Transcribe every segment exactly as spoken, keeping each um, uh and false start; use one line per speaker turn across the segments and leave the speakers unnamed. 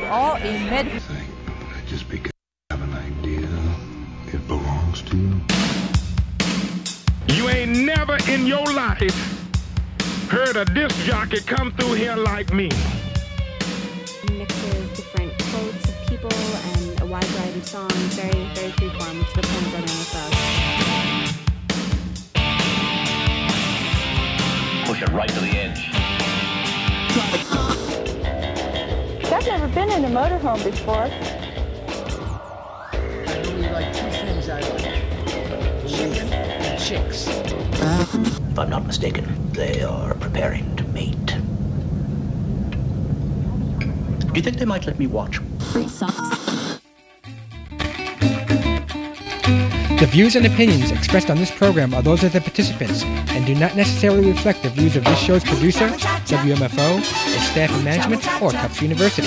all a med...
I think that just because you have an idea, it belongs to you.
You ain't never in your life heard a disc jockey come through here like me.
Mixes different quotes of people and a wide variety of songs, very, very freeform, which is the point of running with us.
Push it right to the edge.
I've never been in a motorhome before.
I only like two things I like. Chicken and chicks.
If I'm not mistaken, they are preparing to mate. Do you think they might let me watch?
Free socks.
The views and opinions expressed on this program are those of the participants and do not necessarily reflect the views of this show's producer, W M F O, its staff and management, or Tufts University.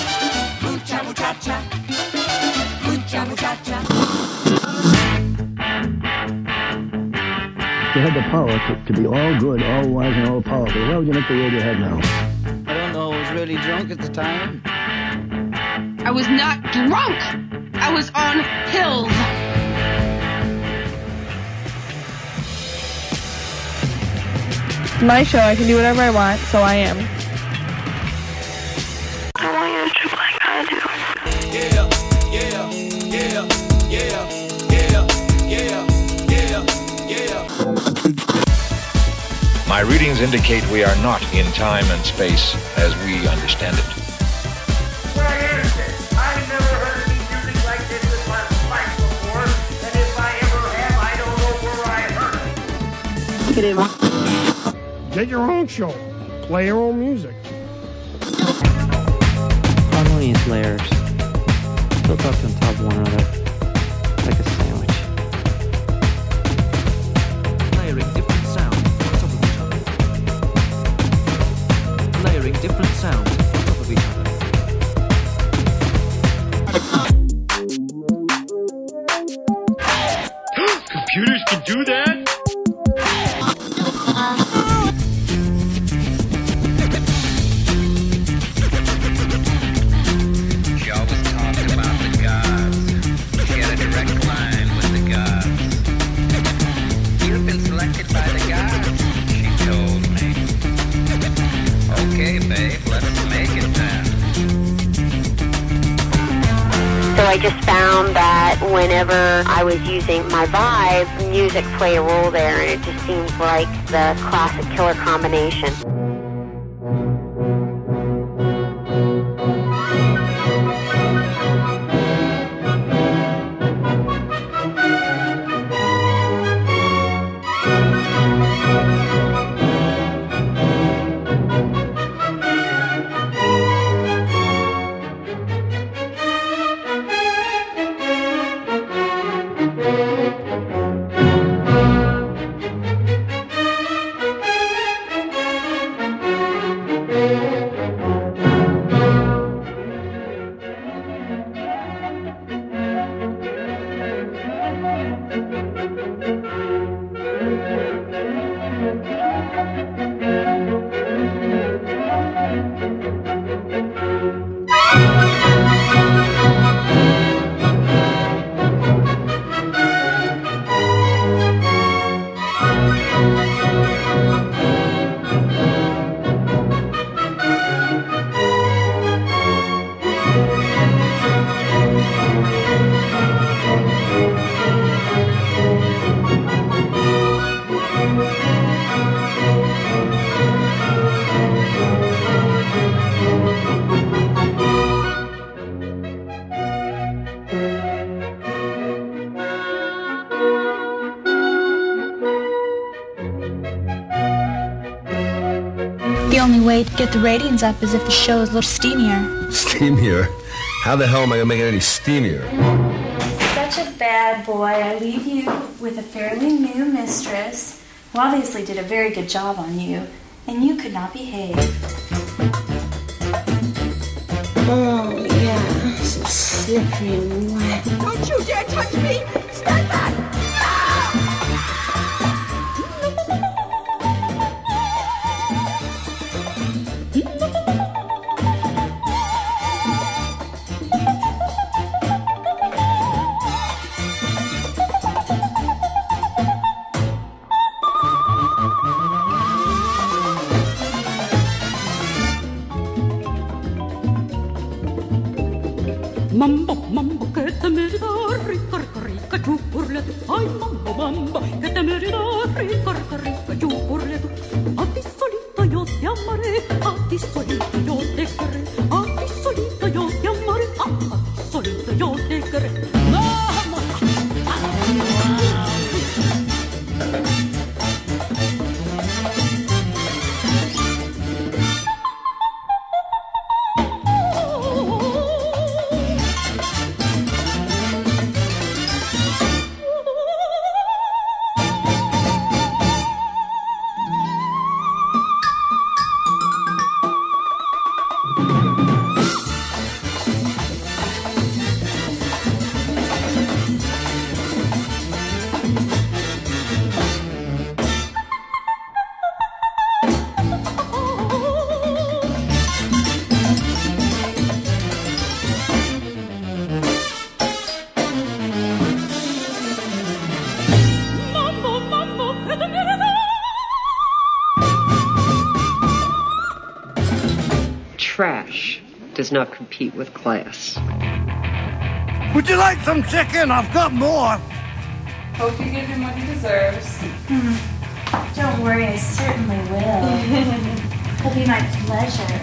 You had the power to, to be all good, all wise, and all powerful. Why would you make the road you have now?
I don't know. I was really drunk at the time.
I was not drunk. I was on pills.
It's my show. I can do whatever I want, so I am.
I want you to trip like I do.
Yeah, yeah, yeah, yeah, yeah, yeah, yeah, yeah.
My readings indicate we are not in time and space as we understand it.
Why is it? I've never heard any music like this in my life before, and if I ever have, I don't know where I heard it.
Get in.
Get your own show. Play your own music.
Harmonious layers built up on top of one another like a sandwich.
Layering different sounds on top of each other. Layering different sounds on top of each
other. Computers can do that?
So I just found that whenever I was using my Vibe, music played a role there, and it just seems like the classic killer combination.
The only way to get the ratings up is if the show is a little steamier.
Steamier? How the hell am I gonna make it any steamier?
Such a bad boy. I leave you with a fairly new mistress who obviously did a very good job on you, and you could not behave.
Oh, yeah, so slippery and wet.
Don't you dare touch me! Stand back!
Mambo, mambo, che te me da, ricca, ricca, ricca, giù pure tu. Ai, mambo, mambo, che te me da, ricca, ricca, ricca, giù pure tu. A ti solito io ti amaré, a ti solito io te querré, a ti solito io ti amaré, a ti solito io te querré. Mamma,
Trash does not compete with class.
Would you like some chicken? I've got more.
Hope you give him what he deserves.
Hmm. Don't worry, I certainly will. It'll be my pleasure.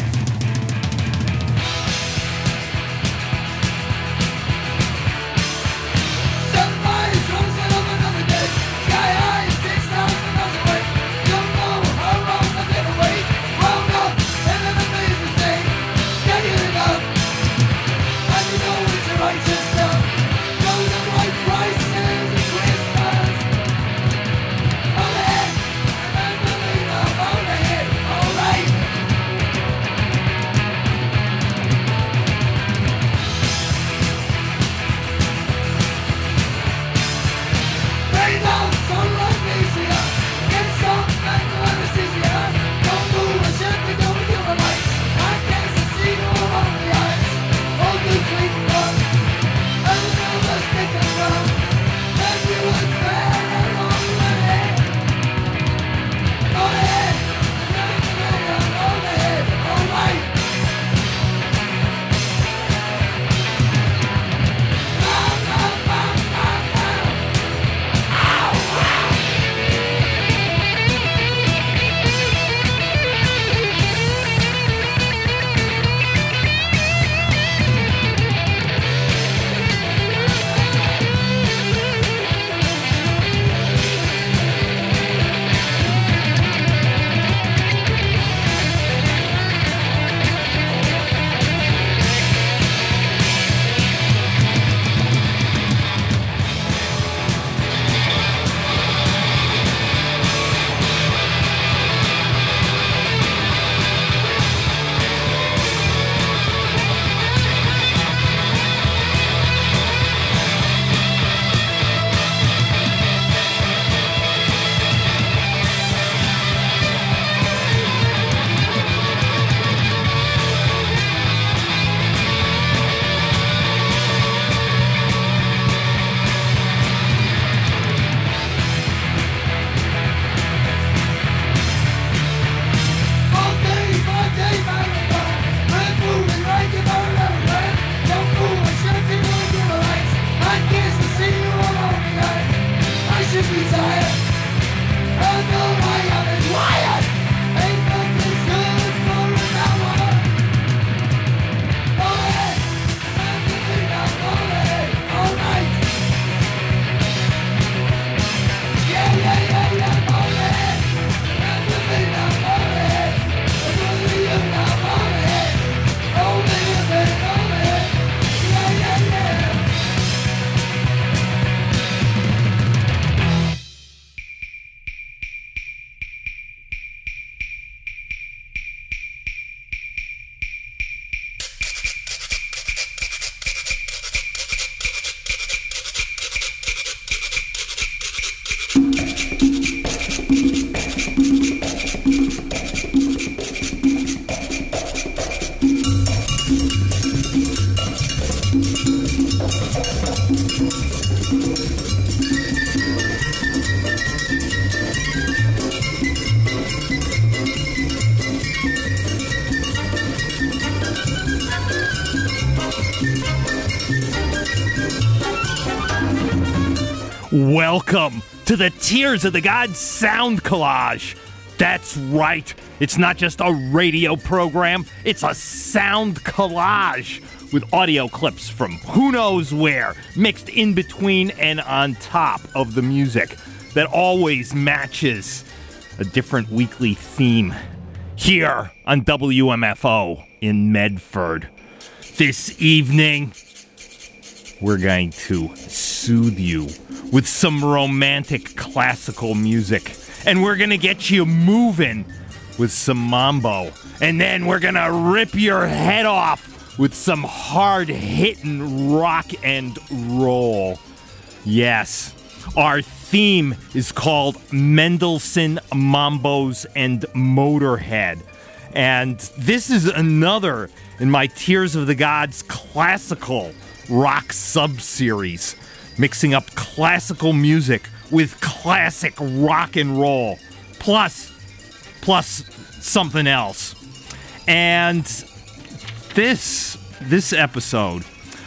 Welcome to the Tears of the Gods Sound Collage. That's right. It's not just a radio program. It's a sound collage with audio clips from who knows where, mixed in between and on top of the music that always matches a different weekly theme here on W M F O in Medford. This evening, we're going to soothe you with some romantic classical music. And we're going to get you moving with some mambo. And then we're going to rip your head off with some hard-hitting rock and roll. Yes, our theme is called Mendelssohn Mambos and Motorhead. And this is another in my Tears of the Gods classical rock sub-series, mixing up classical music with classic rock and roll, plus, plus something else. And this, this episode,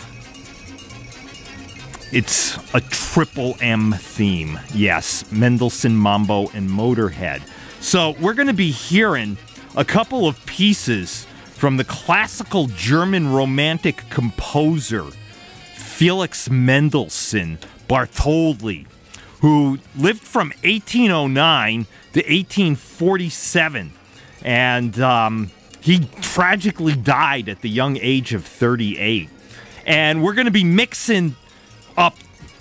it's a triple M theme. Yes, Mendelssohn Mambo and Motorhead. So we're going to be hearing a couple of pieces from the classical German romantic composer Felix Mendelssohn Bartholdy, who lived from eighteen oh nine to eighteen forty-seven. And um, he tragically died at the young age of thirty-eight. And we're going to be mixing up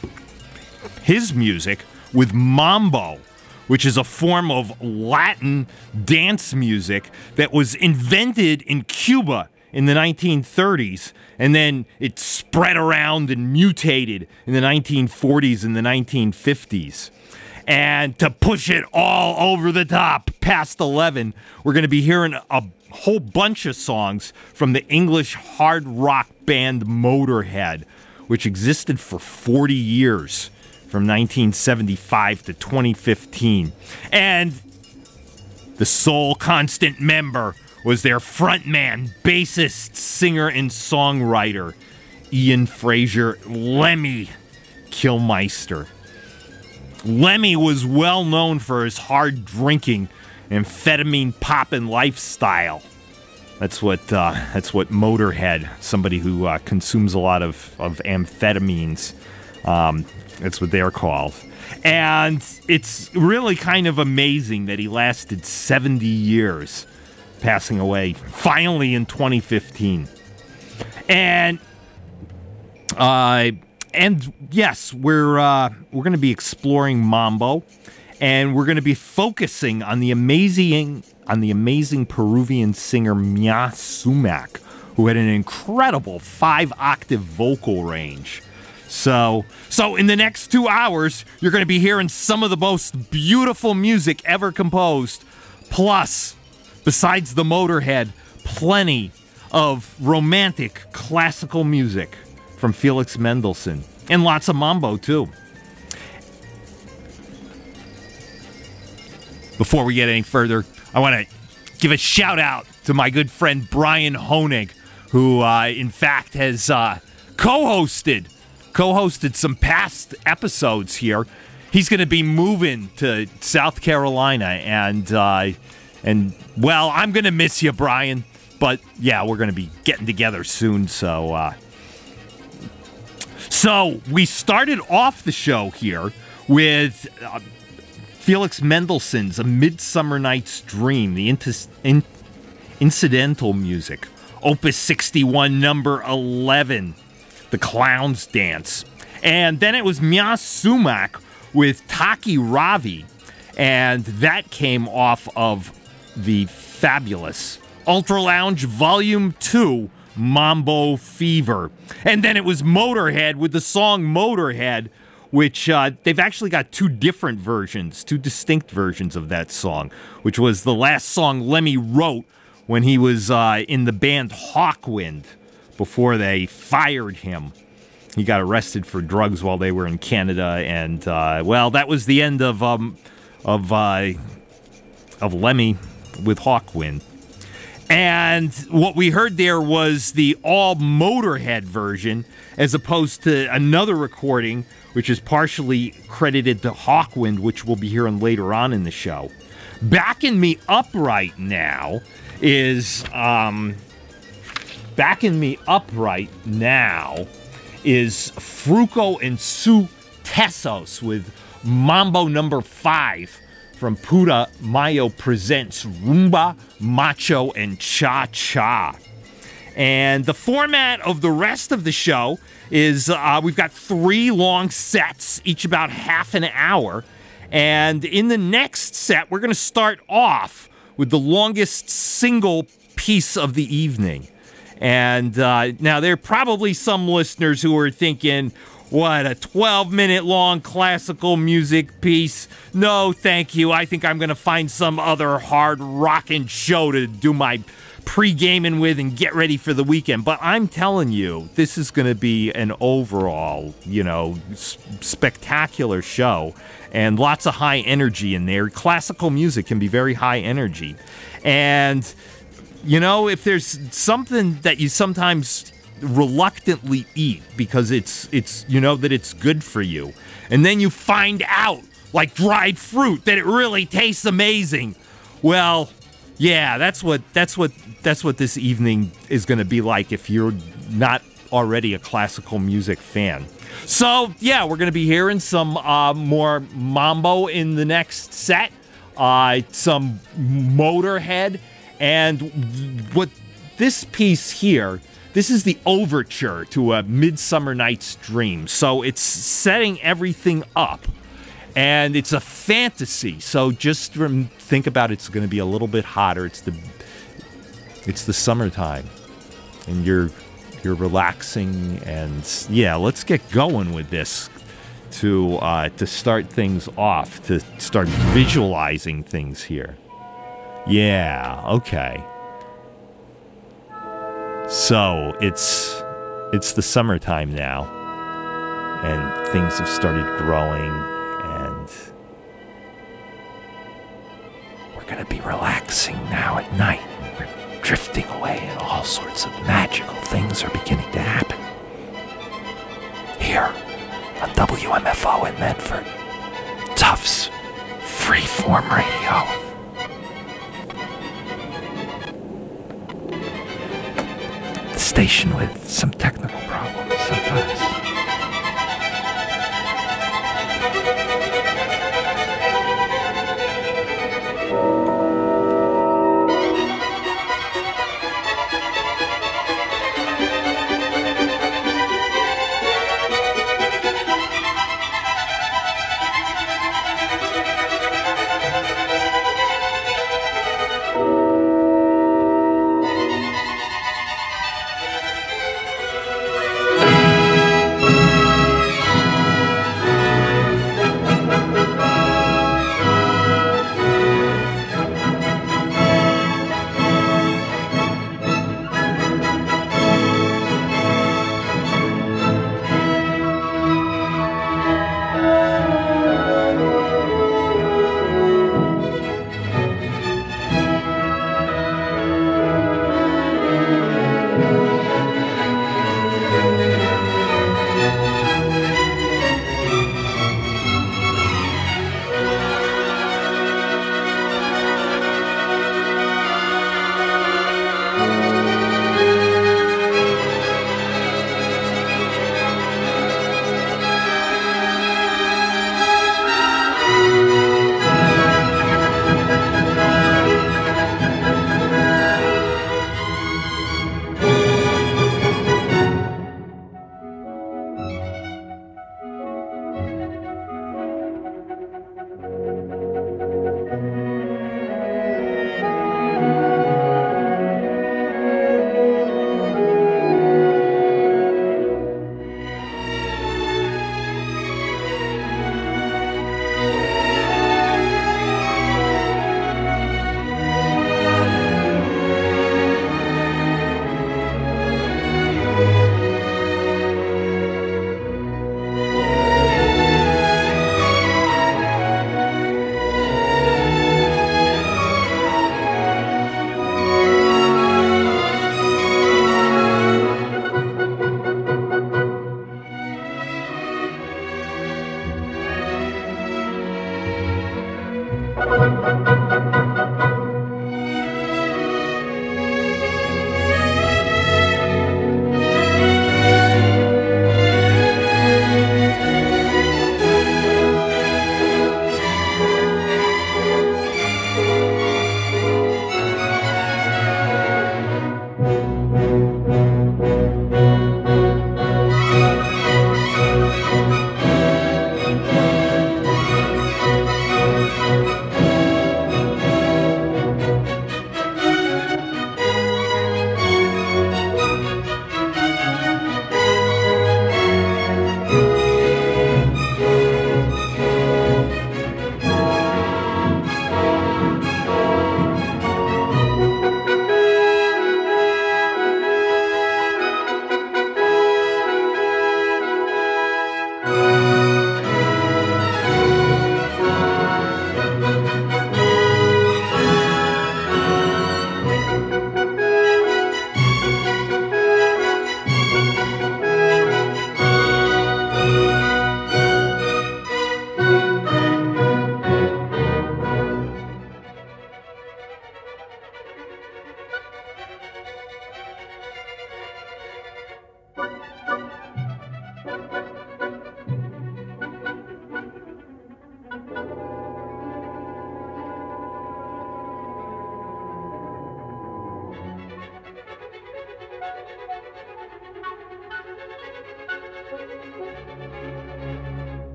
his music with mambo, which is a form of Latin dance music that was invented in Cuba in the nineteen thirties, and then it spread around and mutated in the nineteen forties and the nineteen fifties. And to push it all over the top, past eleven, we're going to be hearing a whole bunch of songs from the English hard rock band Motorhead, which existed for forty years, from nineteen seventy-five to twenty fifteen. And the sole constant member was their frontman, bassist, singer, and songwriter, Ian Fraser Lemmy Kilmister. Lemmy was well known for his hard drinking, amphetamine popping lifestyle. That's what uh, that's what Motorhead, somebody who uh, consumes a lot of, of amphetamines, um, that's what they're called. And it's really kind of amazing that he lasted seventy years, passing away finally in twenty fifteen. And uh, and yes, we're uh, we're going to be exploring mambo, and we're going to be focusing on the amazing on the amazing Peruvian singer Mia Sumac, who had an incredible five-octave vocal range. So, so in the next two hours, you're going to be hearing some of the most beautiful music ever composed. Plus, besides the Motorhead, plenty of romantic classical music from Felix Mendelssohn. And lots of mambo, too. Before we get any further, I want to give a shout out to my good friend Brian Honig, who, uh, in fact, has uh, co-hosted co-hosted some past episodes here. He's going to be moving to South Carolina, and uh, and well, I'm going to miss you, Brian. But yeah, we're going to be getting together soon. So, uh, so we started off the show here with Uh, Felix Mendelssohn's A Midsummer Night's Dream, the intis- in- incidental music. Opus sixty-one, number eleven, The Clown's Dance. And then it was Mia Sumac with Taki Ravi, and that came off of the fabulous Ultra Lounge Volume two, Mambo Fever. And then it was Motorhead with the song Motorhead, which uh, they've actually got two different versions, two distinct versions of that song, which was the last song Lemmy wrote when he was uh, in the band Hawkwind before they fired him. He got arrested for drugs while they were in Canada, and uh, well, that was the end of um, of uh, of Lemmy with Hawkwind. And what we heard there was the all Motorhead version, as opposed to another recording, which is partially credited to Hawkwind, which we'll be hearing later on in the show. Backing me up right now is, um, backing me up right now is Fruco and Sue Tessos with Mambo number five from Puta Mayo Presents Rumba, Macho, and Cha-Cha. And the format of the rest of the show is uh, we've got three long sets, each about half an hour. And in the next set, we're going to start off with the longest single piece of the evening. And uh, now there are probably some listeners who are thinking, what, a twelve-minute long classical music piece? No, thank you. I think I'm going to find some other hard rockin' show to do my pre-gaming with and get ready for the weekend. But I'm telling you, this is going to be an overall, you know, s- spectacular show. And lots of high energy in there. Classical music can be very high energy. And, you know, if there's something that you sometimes reluctantly eat because it's it's you know that it's good for you, and then you find out, like dried fruit, that it really tastes amazing, well, yeah, that's what that's what that's what this evening is going to be like if you're not already a classical music fan. So yeah, we're going to be hearing some uh, more mambo in the next set, uh, some Motorhead, and what this piece here, this is the overture to A Midsummer Night's Dream. So it's setting everything up, and it's a fantasy. So just rem- think about it's going to be a little bit hotter. It's the it's the summertime, and you're you're relaxing. And yeah, let's get going with this to uh, to start things off, to start visualizing things here. Yeah, okay. So it's it's the summertime now, and things have started growing, and we're gonna be relaxing now at night. We're drifting away, and all sorts of magical things are beginning to happen here on W M F O in Medford, Tufts Freeform Radio. Station with some technical problems sometimes.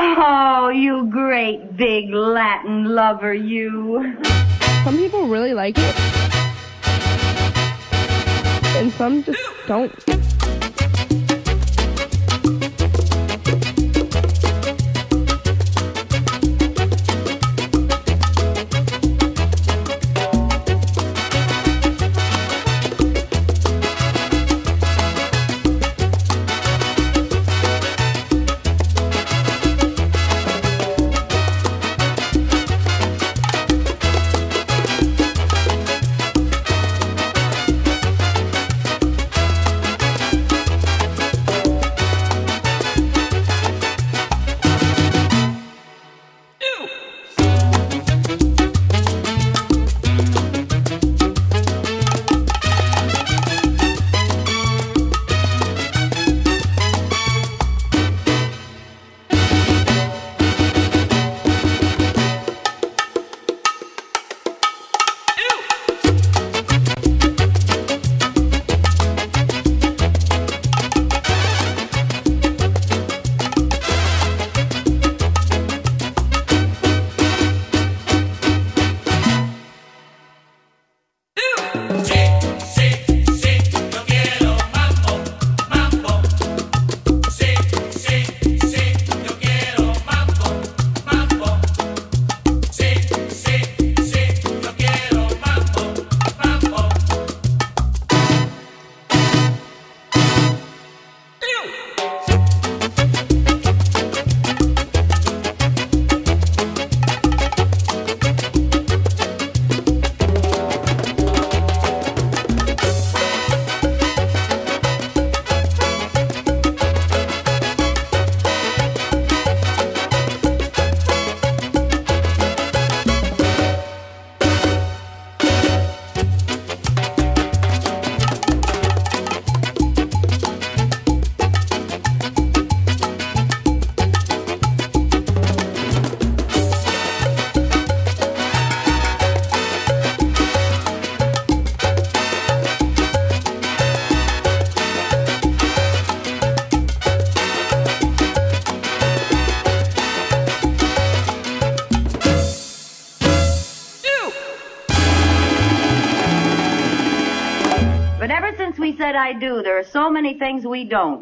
Oh, you great big Latin lover, you.
Some people really like it, and some just don't.
But ever since we said I do, there are so many things we don't.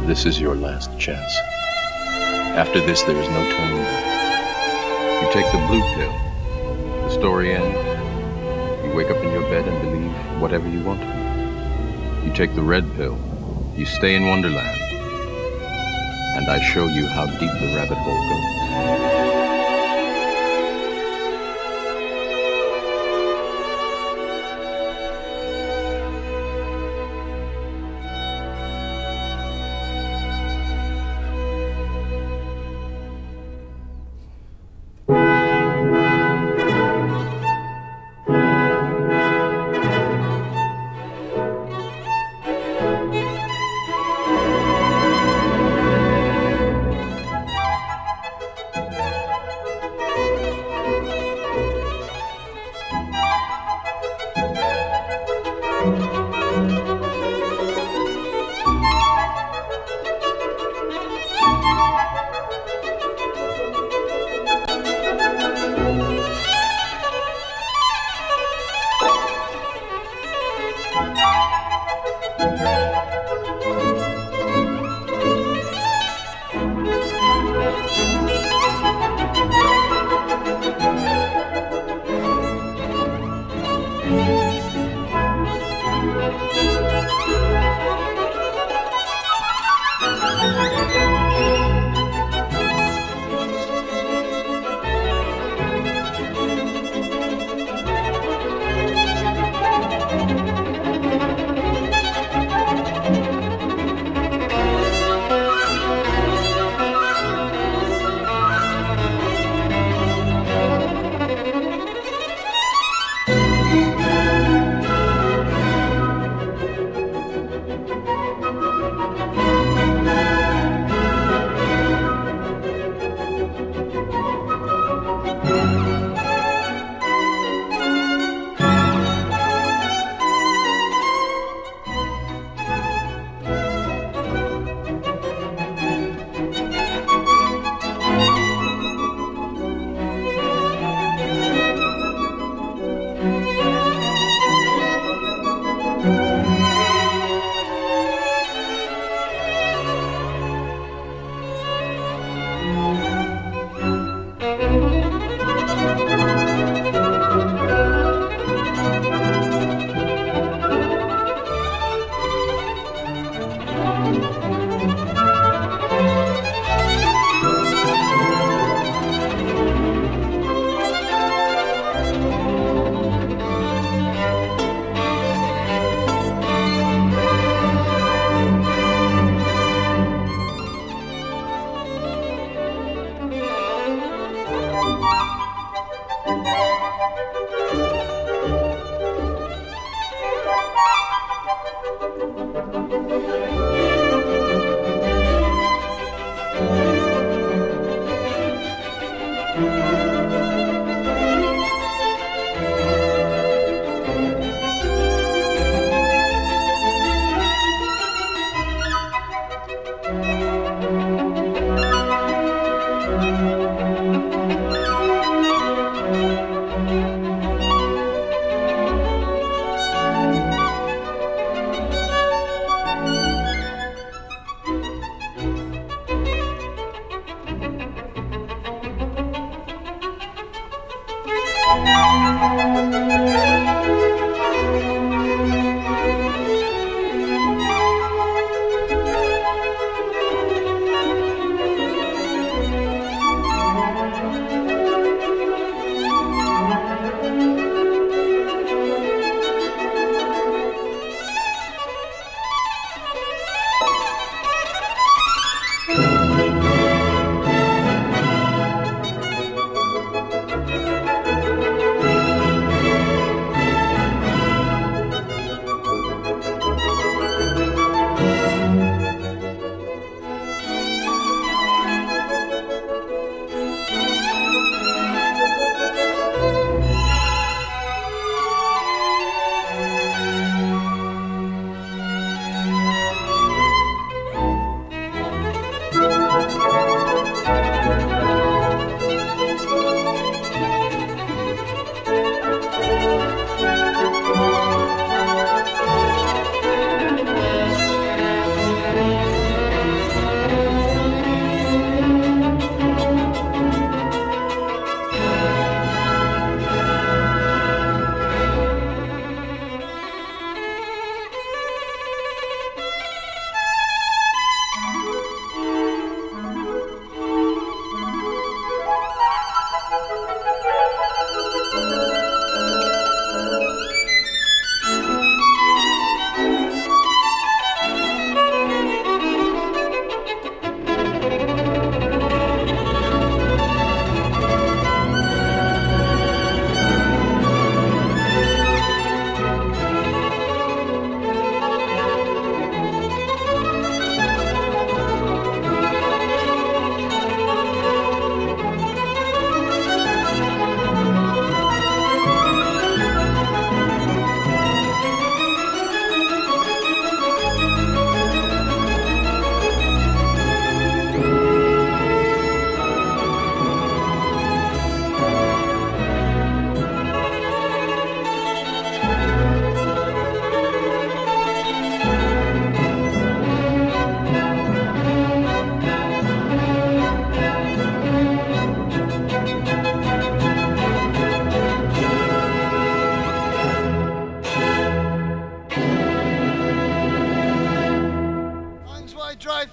This is your last chance. After this, there is no turning back. You take the blue pill. The story ends. You wake up in your bed and believe whatever you want to. You take the red pill. You stay in Wonderland. And I show you how deep the rabbit hole goes.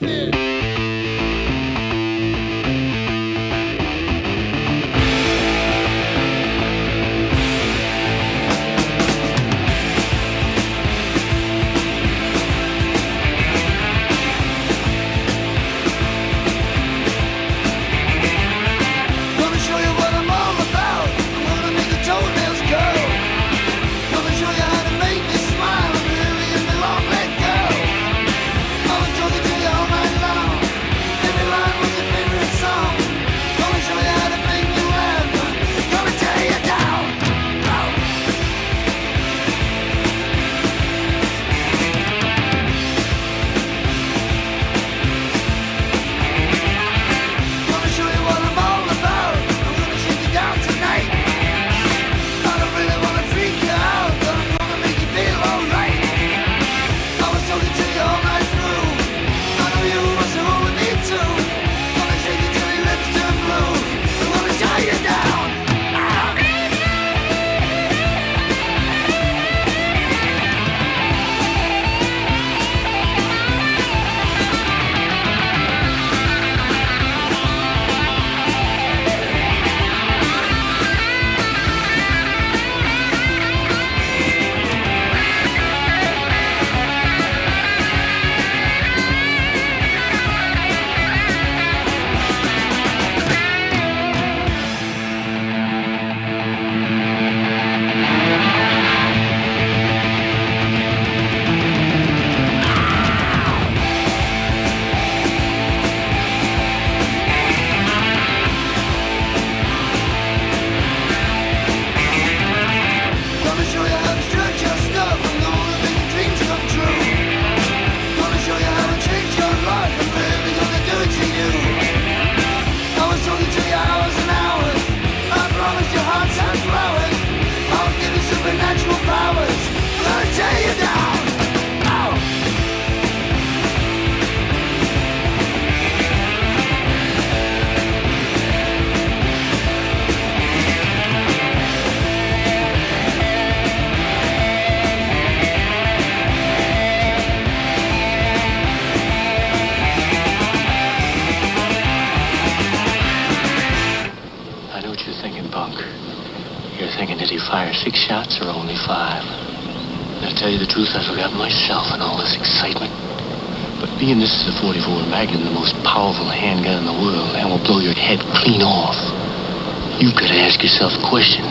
Six shots or only five? And to tell you the truth, I forgot myself in all this excitement. But being this is a forty-four Magnum, the most powerful handgun in the world, and will blow your head clean off, you've got to ask yourself a question.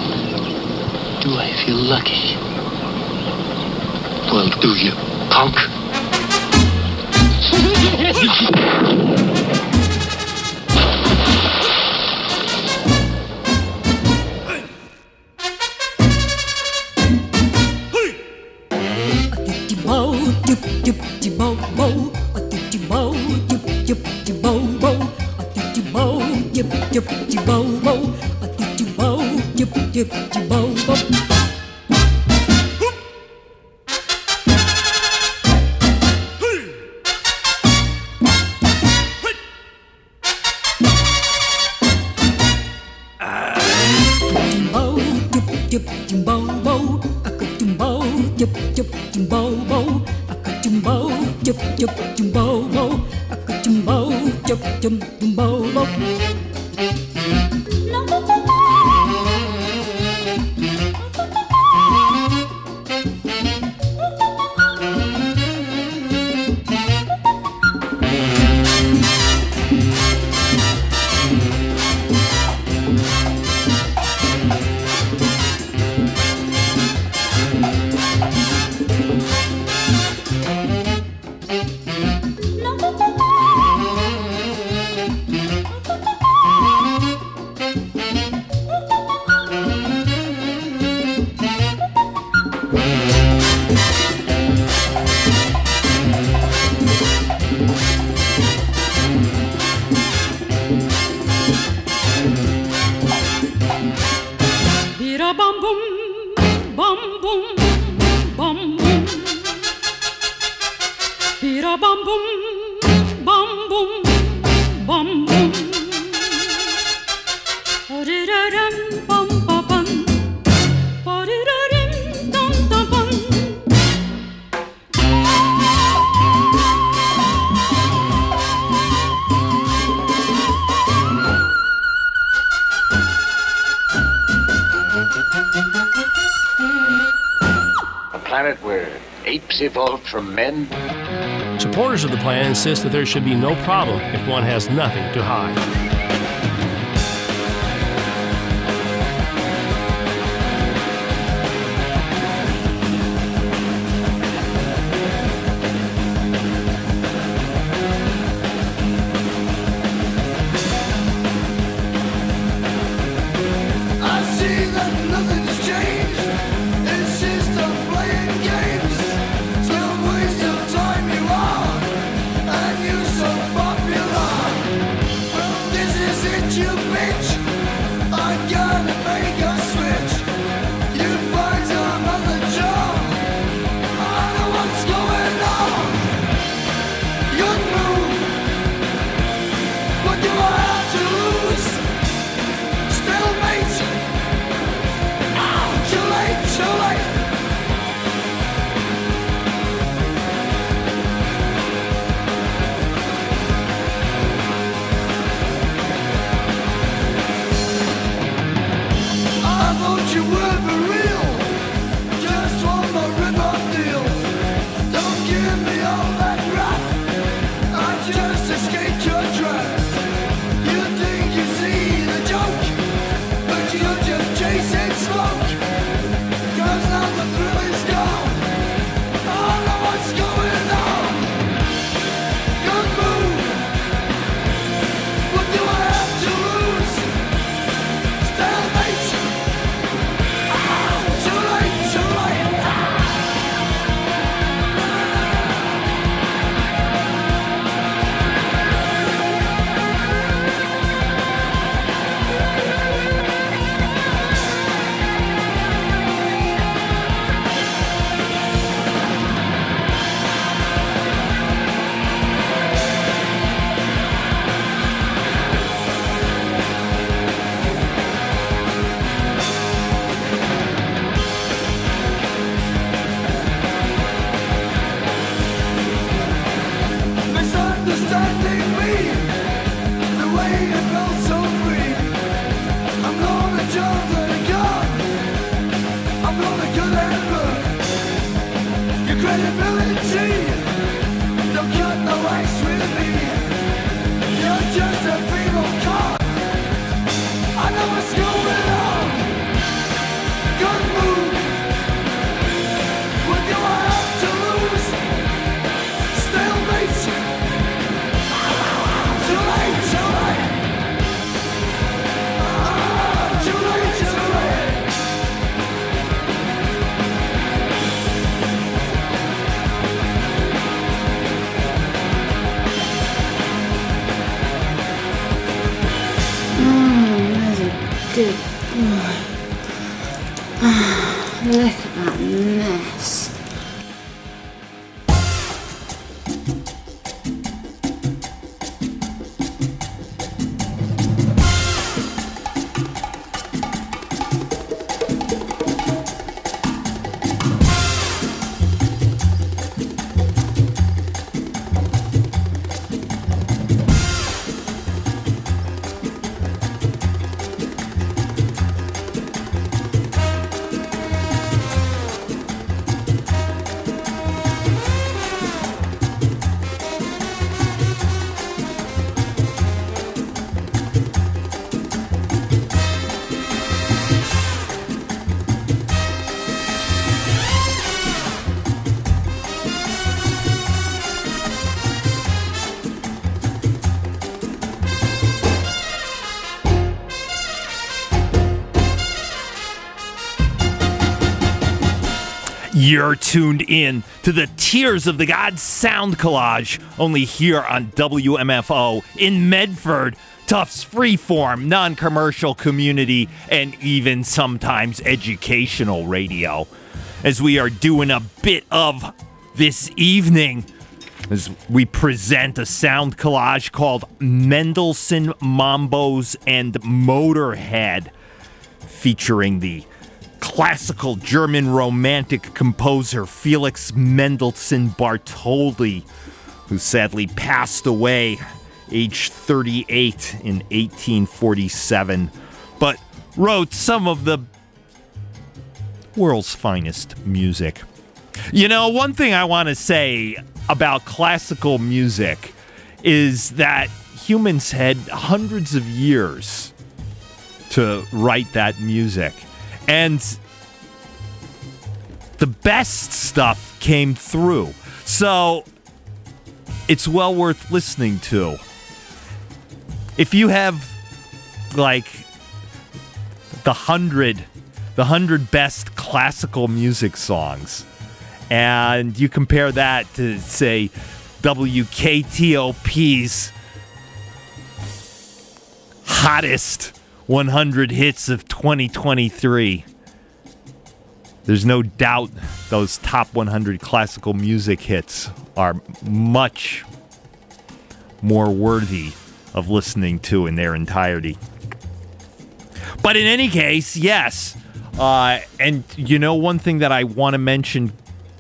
Do I feel lucky? Well, do you, punk?
planet where apes evolved from men?
Supporters of the plan insist that there should be no problem if one has nothing to hide.
Good boy. Look at that mess.
You're tuned in to the Tears of the Gods sound collage, only here on W M F O in Medford, Tufts freeform, non-commercial community, and even sometimes educational radio. As we are doing a bit of this evening, as we present a sound collage called Mendelssohn Mambos and Motorhead, featuring the classical German romantic composer Felix Mendelssohn Bartholdy, who sadly passed away age thirty-eight in eighteen forty-seven, but wrote some of the world's finest music. You know, one thing I want to say about classical music is that humans had hundreds of years to write that music. And the best stuff came through. So it's well worth listening to. If you have like the hundred the hundred best classical music songs, and you compare that to, say, W K T O P's hottest one hundred hits of twenty twenty-three, there's no doubt those top one hundred classical music hits are much more worthy of listening to in their entirety. But in any case, yes. Uh, and you know, one thing that I want to mention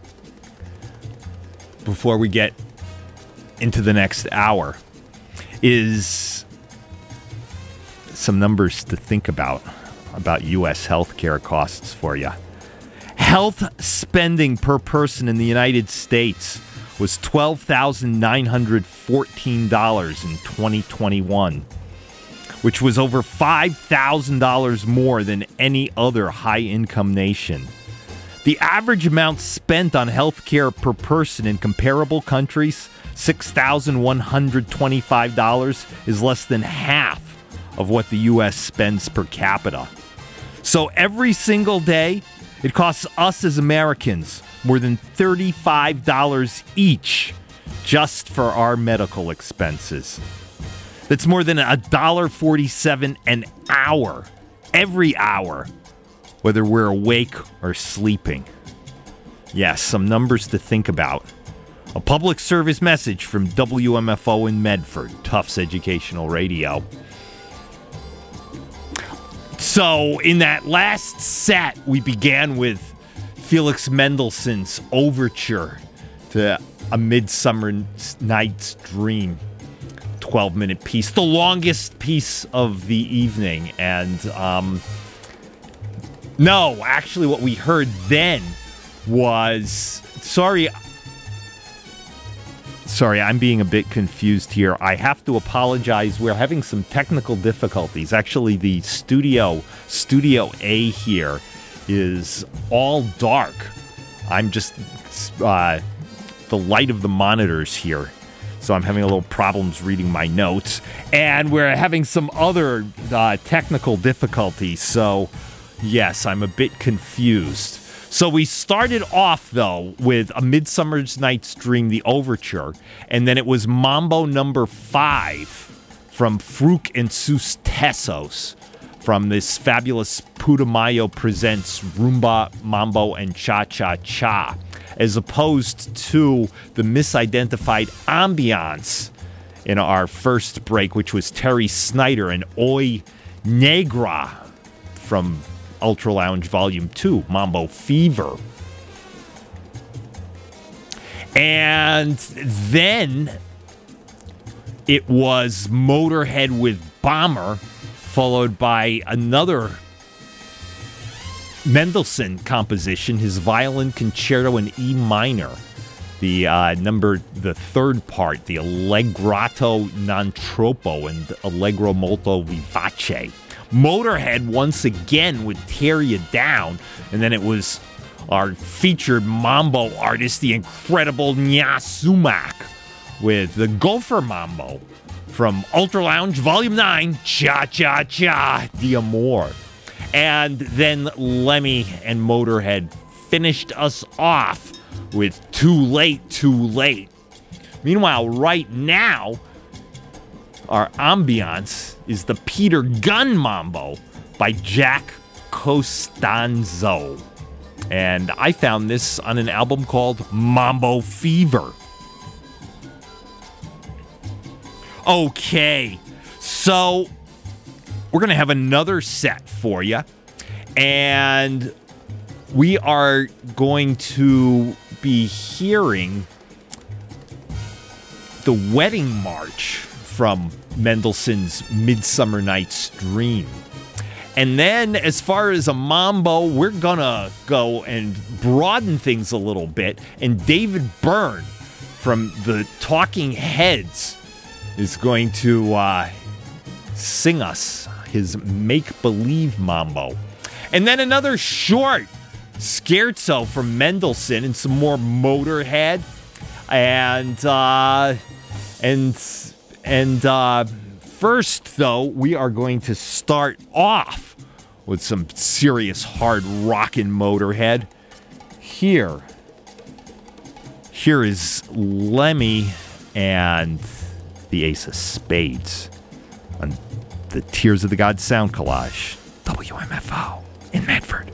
before we get into the next hour is some numbers to think about, about U S healthcare costs for you. Health spending per person in the United States was twelve thousand nine hundred fourteen dollars in twenty twenty-one, which was over five thousand dollars more than any other high-income nation. The average amount spent on health care per person in comparable countries, six thousand one hundred twenty-five dollars, is less than half of what the U S spends per capita. So every single day, it costs us as Americans more than thirty-five dollars each just for our medical expenses. That's more than one dollar forty-seven an hour, every hour, whether we're awake or sleeping. Yes, some numbers to think about. A public service message from W M F O in Medford, Tufts Educational Radio. So, in that last set, we began with Felix Mendelssohn's Overture to A Midsummer Night's Dream. twelve-minute piece, the longest piece of the evening. And, um, no, actually what we heard then was, sorry, sorry, I'm being a bit confused here. I have to apologize. We're having some technical difficulties. Actually, the studio, Studio A here is all dark. I'm just, uh, the light of the monitors here. So I'm having a little problems reading my notes. And we're having some other uh, technical difficulties. So, yes, I'm a bit confused. So we started off, though, with A Midsummer's Night's Dream, the Overture. And then it was Mambo Number Five from Fruk and Sus Tessos, from this fabulous Putumayo Presents Rumba, Mambo, and Cha-Cha-Cha, as opposed to the misidentified ambiance in our first break, which was Terry Snyder and Oi Negra from Ultra Lounge Volume two, Mambo Fever. And then it was Motorhead with Bomber, followed by another Mendelssohn composition, his Violin Concerto in E minor, the uh, number, the third part, the Allegretto non troppo and Allegro molto vivace. Motorhead once again would tear you down, and then it was our featured mambo artist, the incredible Nya Sumac, with the Gopher Mambo from Ultra Lounge Volume nine, Cha-Cha-Cha d'Amore. And then Lemmy and Motorhead finished us off with Too Late, Too Late. Meanwhile, right now, our ambiance is the Peter Gunn Mambo by Jack Costanzo. And I found this on an album called Mambo Fever. Okay, so we're going to have another set for you. And we are going to be hearing the Wedding March from Mendelssohn's Midsummer Night's Dream. And then as far as a mambo, we're going to go and broaden things a little bit. And David Byrne from the Talking Heads is going to uh, sing us his make-believe mambo. And then another short scherzo from Mendelssohn and some more Motorhead. And, uh, and, and, uh, first, though, we are going to start off with some serious hard rockin' Motorhead. Here, here is Lemmy and the Ace of Spades on the Tears of the Gods Sound Collage. W M F O in Medford.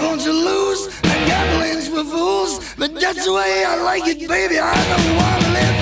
That's the way I like it, baby. I don't want to live